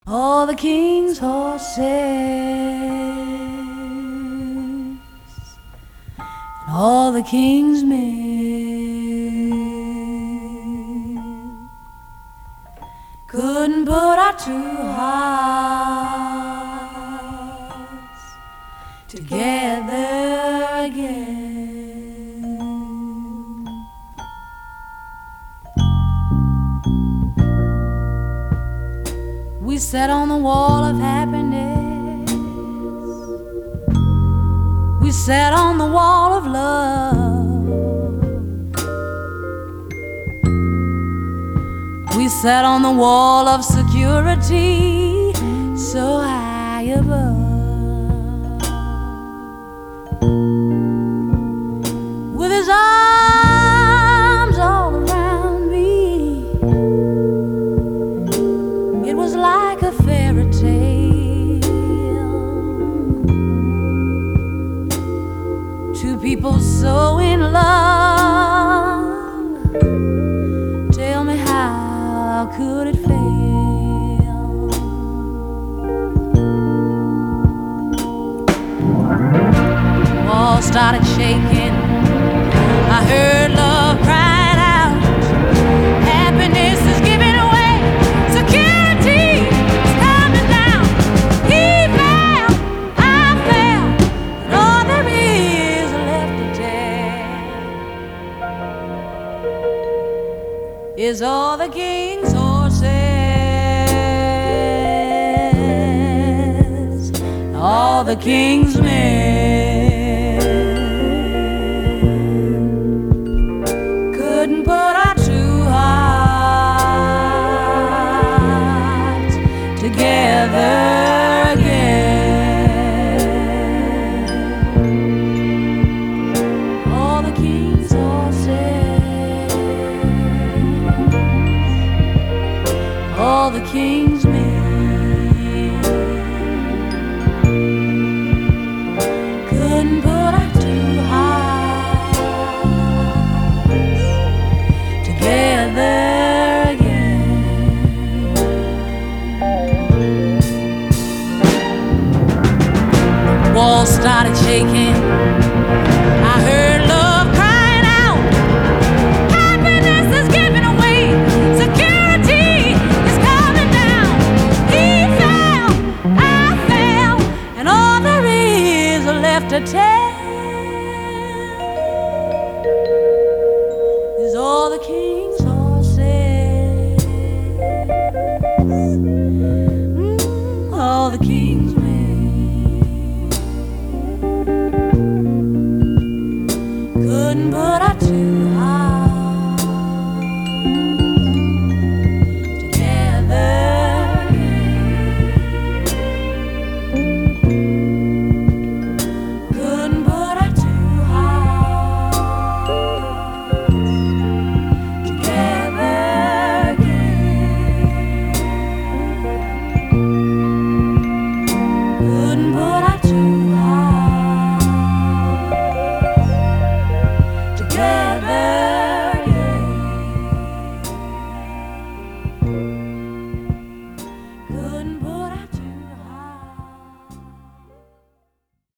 All the king's horses and all the king's men couldn't put our two hearts together again. We sat on the wall of happiness. We sat on the wall of love. We sat on the wall of security, so high above. With his arms all around me, it was like a fairy tale. Two people so in love. Tell me, how could it fail? Walls started shaking. I heard love crying out. Happiness is giving away. Security is coming down. He fell, I fell, and all there is left to tell is all the king's horses, all the king's men couldn't put our two hearts together again. All the king's horses, all the king's men couldn't put our two hearts together again. The walls started shaking.